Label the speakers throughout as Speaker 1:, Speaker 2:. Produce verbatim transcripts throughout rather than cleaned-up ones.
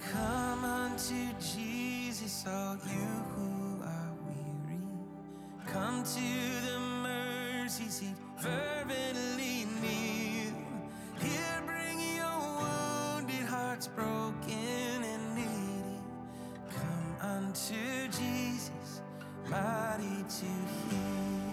Speaker 1: Come unto Jesus, all you who are weary. Come to the mercy seat, fervently kneel. He'll bring your wounded hearts, broken and needy. Come unto Jesus, mighty to heal.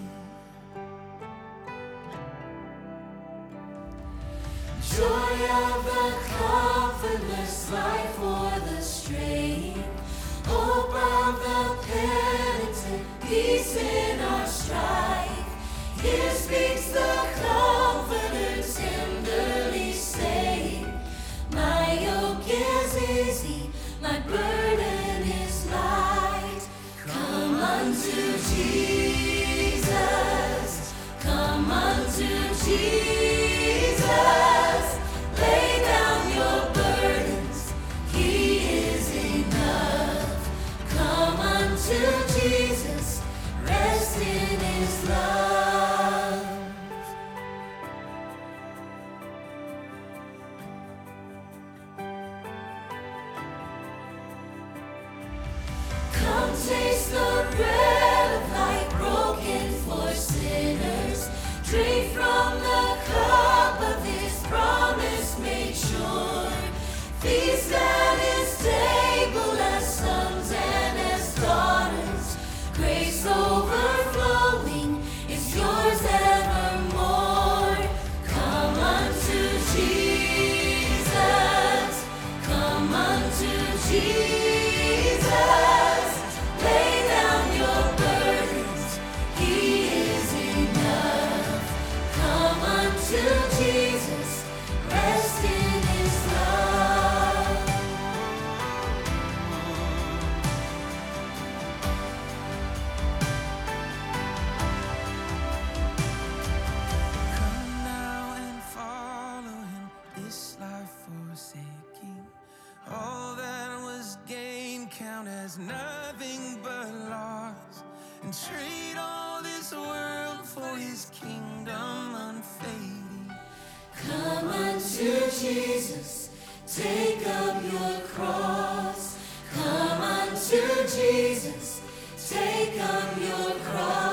Speaker 2: Joy of the comfortless, life for the straying, hope of the penitent, peace in our strife. Here speaks the Comforter, tenderly saying, my yoke is easy, my burden is light. Come unto Jesus, come unto Jesus. Lay down your burdens, He is enough. Come unto Jesus, rest in His love. Come taste the bread of life, broken for sinners. Drink from the cup of His promise made sure. Feast at His table as sons and as daughters. Grace overflowing is yours evermore. Come unto Jesus, come unto Jesus. Lay down your burdens, He is enough. Come unto Jesus, rest in His love.
Speaker 1: Come now and follow Him, this life forsaking. All that was gained count as nothing but loss, and trade all this world for His kingdom unfading.
Speaker 2: Come unto Jesus, take up your cross. Come unto Jesus, take up your cross.